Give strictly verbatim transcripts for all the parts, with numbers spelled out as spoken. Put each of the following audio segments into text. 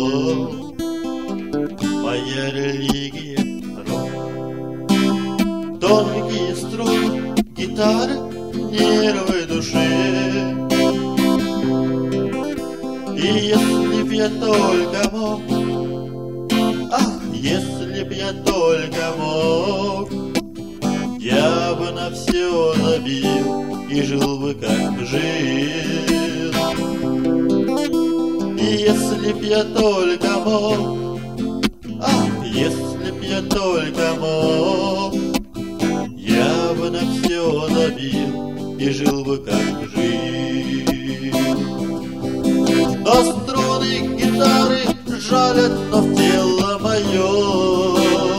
рок, моя религия рок. Тонкие струны гитары, нервы души. И если б я только мог, ах, если б я только мог, я бы на все забил и жил бы как жил. И если б я только мог, ах, если б я только мог, я бы на все забил и жил бы как жил. Но струны гитары жалят, но в тело мое,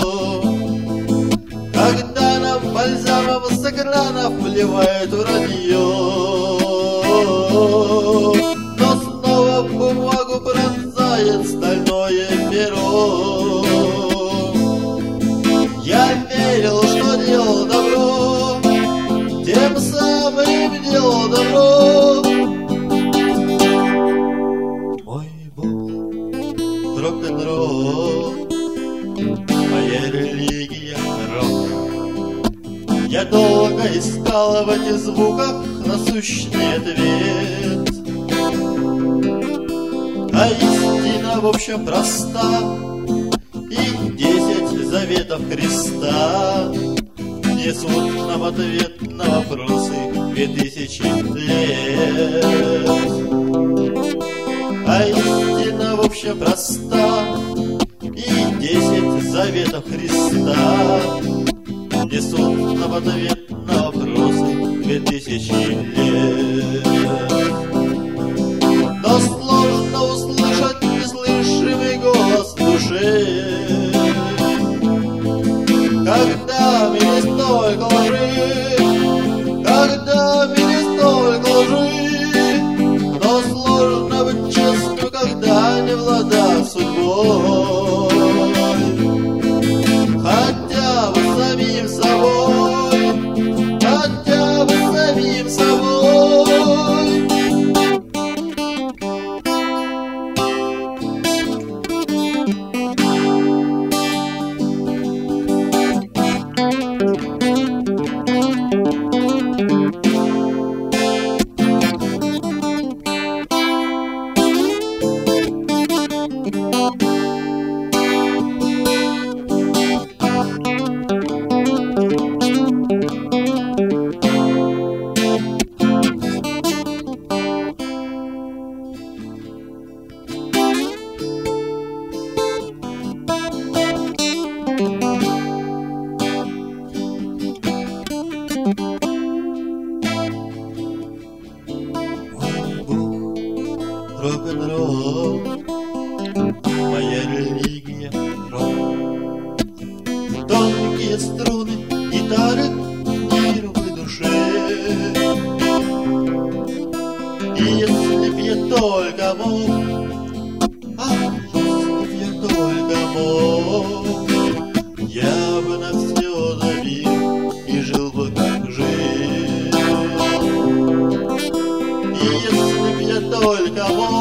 когда нам бальзамом с экранов вливает вранье. Но снова бумагу пронзает стальное перо. Я верил, что делал добро, тем самым делал добро. Мой Бог, рок-н-ролл, моя религия рок. Я долго искал в этих звуках насущный ответ, а истина в общем проста, и десять заветов Христа несут нам ответ на вопросы две тысячи лет. А истина в общем проста, и десять заветов Христа несут нам ответ на вопросы две тысячи лет. Но сложно услышать неслышимый голос души, когда в мире столько лжи, когда в мире столько лжи. Но сложно быть честным, когда не в ладах судьбой, хотя бы самим собой, хотя бы самим собой. Рок-н-ролл, моя религия рок. Тонкие струны гитары, нервы души. И если б я только мог, ах, если б я только мог, я бы на все забил и жил бы как жил. И если б я только мог,